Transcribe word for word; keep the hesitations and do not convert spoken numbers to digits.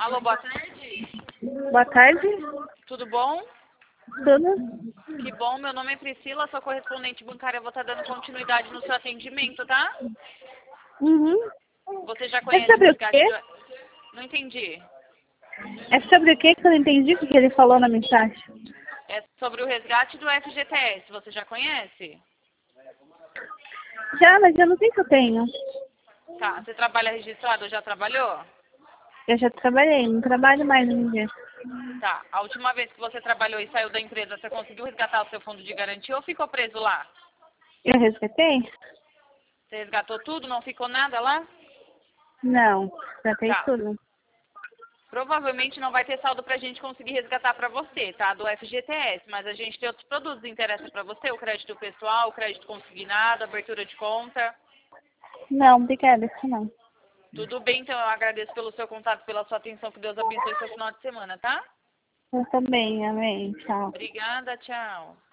Alô, boa tarde. Boa tarde. Tudo bom? Tudo? Que bom, meu nome é Priscila, sou correspondente bancária, vou estar dando continuidade no seu atendimento, tá? Uhum. Você já É conhece o sobre o resgate quê? do... Não entendi. É sobre o quê que eu não entendi o que ele falou na mensagem? É sobre o resgate do F G T S, você já conhece? Já, mas eu não sei se eu tenho. Tá, você trabalha registrado ou já trabalhou? Eu já trabalhei, não trabalho mais hoje em dia. Tá, a última vez que você trabalhou e saiu da empresa, você conseguiu resgatar o seu fundo de garantia ou ficou preso lá? Eu resgatei? Você resgatou tudo, não ficou nada lá? Não, resgatei Tá. tudo. Provavelmente não vai ter saldo pra gente conseguir resgatar pra você, tá? Do F G T S, mas a gente tem outros produtos que interessam pra você, o crédito pessoal, o crédito consignado, abertura de conta. Não, obrigada, isso não. Tudo bem, então eu agradeço pelo seu contato, pela sua atenção, que Deus abençoe seu final de semana, tá? Eu também, amém. Tchau. Obrigada, tchau.